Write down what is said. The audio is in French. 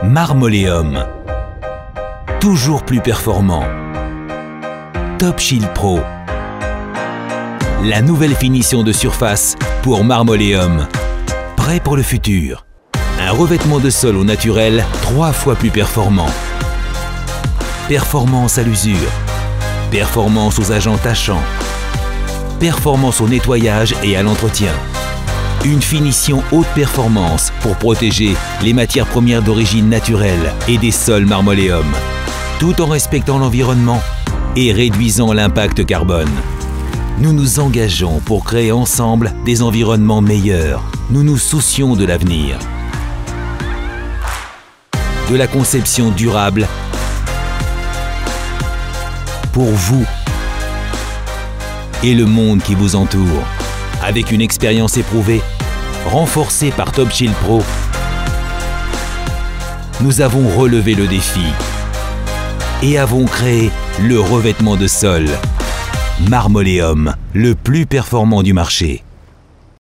Marmoleum. Toujours plus performant. Top Shield Pro. La nouvelle finition de surface pour Marmoleum. Prêt pour le futur. Un revêtement de sol au naturel 3 fois plus performant. Performance à l'usure. Performance aux agents tachants. Performance au nettoyage et à l'entretien. Une finition haute performance pour protéger les matières premières d'origine naturelle et des sols Marmoleum, tout en respectant l'environnement et réduisant l'impact carbone. Nous nous engageons pour créer ensemble des environnements meilleurs. Nous nous soucions de l'avenir. De la conception durable pour vous et le monde qui vous entoure. Avec une expérience éprouvée, renforcée par Top Shield Pro, nous avons relevé le défi et avons créé le revêtement de sol Marmoleum, le plus performant du marché.